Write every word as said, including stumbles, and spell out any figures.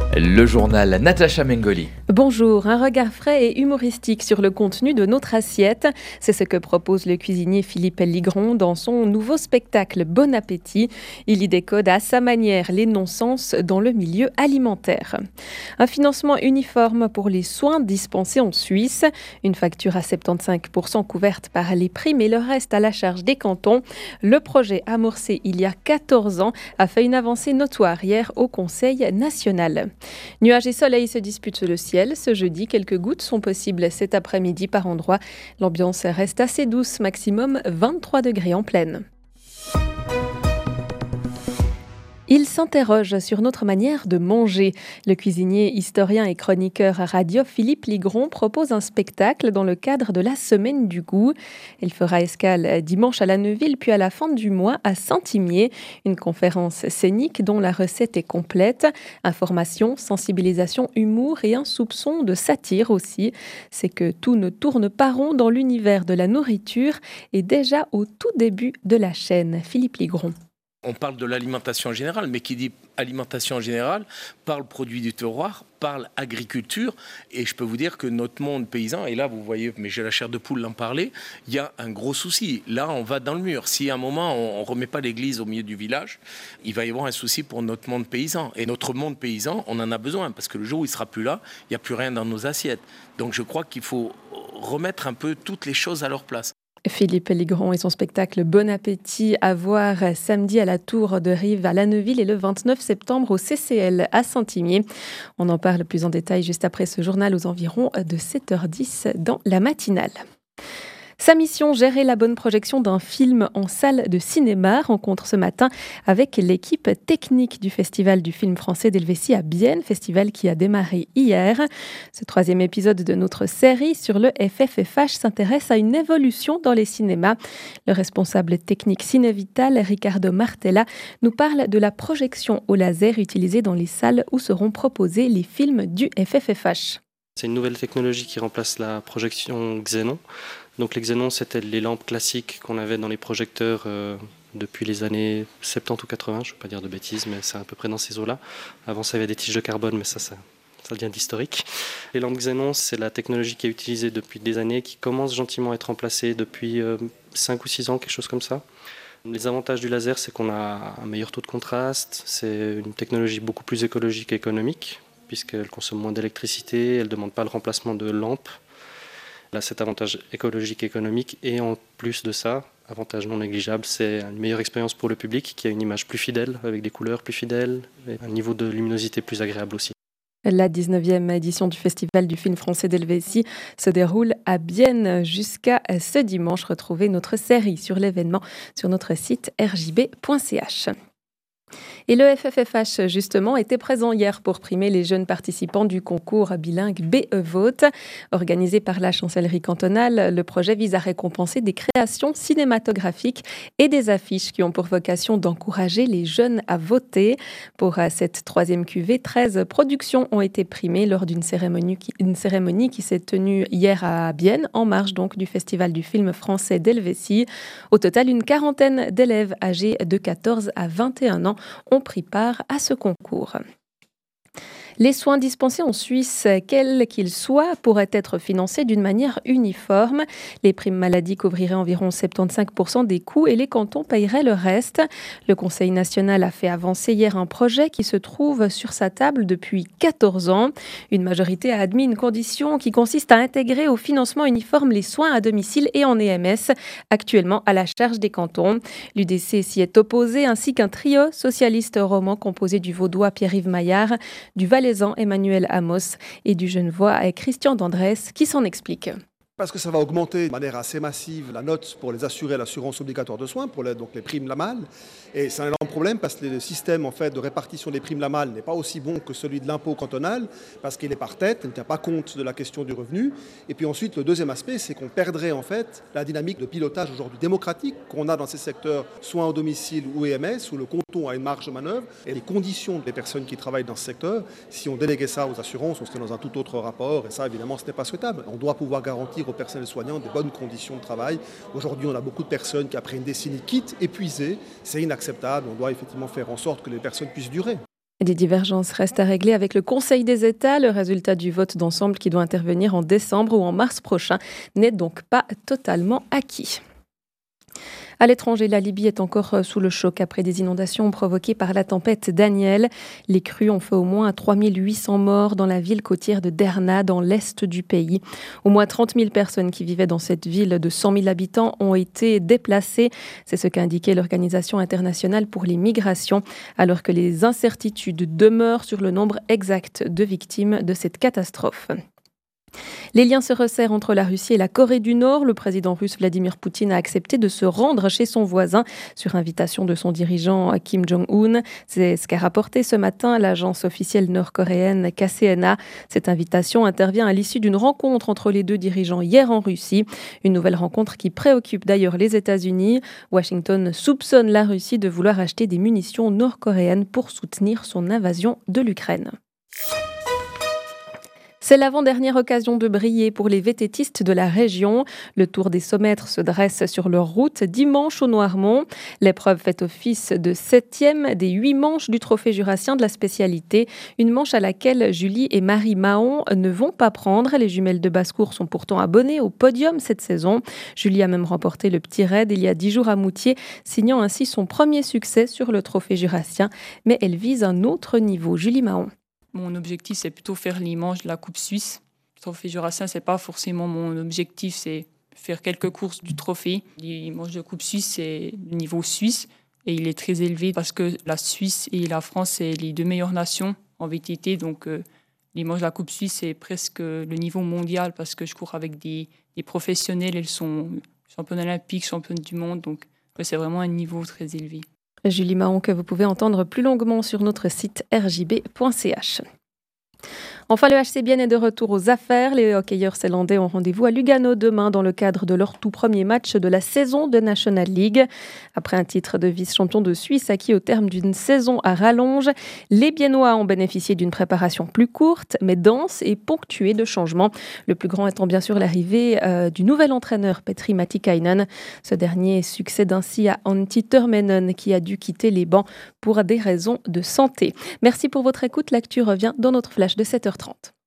Le journal Natacha Mengoli. Bonjour, un regard frais et humoristique sur le contenu de notre assiette. C'est ce que propose le cuisinier Philippe Ligron dans son nouveau spectacle Bon Appétit. Il y décode à sa manière les non-sens dans le milieu alimentaire. Un financement uniforme pour les soins dispensés en Suisse. Une facture à soixante-quinze pour cent couverte par les primes et le reste à la charge des cantons. Le projet amorcé il y a quatorze ans a fait une avancée notoire hier au Conseil national. Nuages et soleil se disputent le ciel. Ce jeudi, quelques gouttes sont possibles cet après-midi par endroits. L'ambiance reste assez douce, maximum vingt-trois degrés en pleine. Il s'interroge sur notre manière de manger. Le cuisinier, historien et chroniqueur à radio Philippe Ligron propose un spectacle dans le cadre de la Semaine du goût. Il fera escale dimanche à La Neuville puis à la fin du mois à Saint-Imier. Une conférence scénique dont la recette est complète. Information, sensibilisation, humour et un soupçon de satire aussi. C'est que tout ne tourne pas rond dans l'univers de la nourriture et déjà au tout début de la chaîne. Philippe Ligron. On parle de l'alimentation en général, mais qui dit alimentation en général parle produit du terroir, parle agriculture. Et je peux vous dire que notre monde paysan, et là vous voyez, mais j'ai la chair de poule d'en parler, il y a un gros souci. Là, on va dans le mur. Si à un moment, on ne remet pas l'église au milieu du village, il va y avoir un souci pour notre monde paysan. Et notre monde paysan, on en a besoin, parce que le jour où il ne sera plus là, il n'y a plus rien dans nos assiettes. Donc je crois qu'il faut remettre un peu toutes les choses à leur place. Philippe Ligron et son spectacle Bon Appétit à voir samedi à la Tour de Rive à La Neuville et le vingt-neuf septembre au C C L à Saint-Imier. On en parle plus en détail juste après ce journal aux environs de sept heures dix dans la matinale. Sa mission, gérer la bonne projection d'un film en salle de cinéma, rencontre ce matin avec l'équipe technique du Festival du film français d'Helvétie à Bienne, festival qui a démarré hier. Ce troisième épisode de notre série sur le F F F H s'intéresse à une évolution dans les cinémas. Le responsable technique Cinévital, Ricardo Martella, nous parle de la projection au laser utilisée dans les salles où seront proposés les films du F F F H. C'est une nouvelle technologie qui remplace la projection Xénon. Donc les Xénon, c'était les lampes classiques qu'on avait dans les projecteurs euh, depuis les années soixante-dix ou quatre-vingts, je ne veux pas dire de bêtises, mais c'est à peu près dans ces eaux-là. Avant ça, il y avait des tiges de carbone, mais ça, ça, ça devient d'historique. Les lampes Xénon, c'est la technologie qui est utilisée depuis des années, qui commence gentiment à être remplacée depuis euh, cinq ou six ans, quelque chose comme ça. Les avantages du laser, c'est qu'on a un meilleur taux de contraste, c'est une technologie beaucoup plus écologique et économique, puisqu'elle consomme moins d'électricité, elle ne demande pas le remplacement de lampes. Là, cet avantage écologique et économique, et en plus de ça, avantage non négligeable, c'est une meilleure expérience pour le public qui a une image plus fidèle, avec des couleurs plus fidèles, et un niveau de luminosité plus agréable aussi. La dix-neuvième édition du Festival du film français d'Helvétie se déroule à Bienne jusqu'à ce dimanche. Retrouvez notre série sur l'événement sur notre site r j b point c h. Et le F F F H, justement, était présent hier pour primer les jeunes participants du concours bilingue B E Vote. Organisé par la chancellerie cantonale, le projet vise à récompenser des créations cinématographiques et des affiches qui ont pour vocation d'encourager les jeunes à voter. Pour cette troisième cuvée, treize productions ont été primées lors d'une cérémonie qui, une cérémonie qui s'est tenue hier à Bienne, en marge donc du Festival du film français d'Helvétie. Au total, une quarantaine d'élèves âgés de quatorze à vingt et un ans ont pris part à ce concours. Les soins dispensés en Suisse, quels qu'ils soient, pourraient être financés d'une manière uniforme. Les primes maladie couvriraient environ soixante-quinze pour cent des coûts et les cantons paieraient le reste. Le Conseil national a fait avancer hier un projet qui se trouve sur sa table depuis quatorze ans. Une majorité a admis une condition qui consiste à intégrer au financement uniforme les soins à domicile et en E M S, actuellement à la charge des cantons. L'U D C s'y est opposé, ainsi qu'un trio socialiste roman composé du Vaudois Pierre-Yves Maillard, du Valaisan Emmanuel Amos et du Genevois Christian Dandrès qui s'en explique. Parce que ça va augmenter de manière assez massive la note pour les assurés à l'assurance obligatoire de soins, pour les, donc les primes LAMAL. Et c'est un énorme problème parce que le système en fait, de répartition des primes LAMAL n'est pas aussi bon que celui de l'impôt cantonal, parce qu'il est par tête, il ne tient pas compte de la question du revenu. Et puis ensuite, le deuxième aspect, c'est qu'on perdrait en fait la dynamique de pilotage aujourd'hui démocratique qu'on a dans ces secteurs soins au domicile ou E M S, où le canton a une marge de manœuvre. Et les conditions des personnes qui travaillent dans ce secteur, si on déléguait ça aux assurances, on serait dans un tout autre rapport. Et ça, évidemment, ce n'est pas souhaitable. On doit pouvoir garantir aux personnel soignants des bonnes conditions de travail. Aujourd'hui, on a beaucoup de personnes qui, après une décennie, quittent épuisées. C'est inacceptable. On doit effectivement faire en sorte que les personnes puissent durer. Des divergences restent à régler avec le Conseil des États. Le résultat du vote d'ensemble qui doit intervenir en décembre ou en mars prochain n'est donc pas totalement acquis. À l'étranger, la Libye est encore sous le choc après des inondations provoquées par la tempête Daniel. Les crues ont fait au moins trois mille huit cents morts dans la ville côtière de Derna, dans l'est du pays. Au moins trente mille personnes qui vivaient dans cette ville de cent mille habitants ont été déplacées. C'est ce qu'a indiqué l'Organisation internationale pour les migrations, alors que les incertitudes demeurent sur le nombre exact de victimes de cette catastrophe. Les liens se resserrent entre la Russie et la Corée du Nord. Le président russe Vladimir Poutine a accepté de se rendre chez son voisin sur invitation de son dirigeant Kim Jong-un. C'est ce qu'a rapporté ce matin l'agence officielle nord-coréenne K C N A. Cette invitation intervient à l'issue d'une rencontre entre les deux dirigeants hier en Russie. Une nouvelle rencontre qui préoccupe d'ailleurs les États-Unis. Washington soupçonne la Russie de vouloir acheter des munitions nord-coréennes pour soutenir son invasion de l'Ukraine. C'est l'avant-dernière occasion de briller pour les vététistes de la région. Le Tour des cent mètres se dresse sur leur route dimanche au Noirmont. L'épreuve fait office de septième des huit manches du Trophée jurassien de la spécialité. Une manche à laquelle Julie et Marie Mahon ne vont pas prendre. Les jumelles de basse-cour sont pourtant abonnées au podium cette saison. Julie a même remporté le petit raid il y a dix jours à Moutier, signant ainsi son premier succès sur le Trophée jurassien. Mais elle vise un autre niveau. Julie Mahon. Mon objectif, c'est plutôt faire les manches de la Coupe Suisse. Le Trophée jurassien, c'est pas forcément mon objectif, c'est faire quelques courses du trophée. Les manches de Coupe Suisse, c'est le niveau suisse et il est très élevé parce que la Suisse et la France, c'est les deux meilleures nations en V T T. Donc, euh, les manches de la Coupe Suisse, c'est presque le niveau mondial parce que je cours avec des, des professionnels. Elles sont championnes olympiques, championnes du monde. Donc, ouais, c'est vraiment un niveau très élevé. Julie Mahon, que vous pouvez entendre plus longuement sur notre site r j b point c h. Enfin, le H C Bienne est de retour aux affaires. Les hockeyeurs zélandais ont rendez-vous à Lugano demain dans le cadre de leur tout premier match de la saison de National League. Après un titre de vice-champion de Suisse acquis au terme d'une saison à rallonge, les Biennois ont bénéficié d'une préparation plus courte, mais dense et ponctuée de changements. Le plus grand étant bien sûr l'arrivée euh, du nouvel entraîneur Petri Matikainen. Ce dernier succède ainsi à Antti Törmänen qui a dû quitter les bancs pour des raisons de santé. Merci pour votre écoute. L'actu revient dans notre flash de sept heures trente.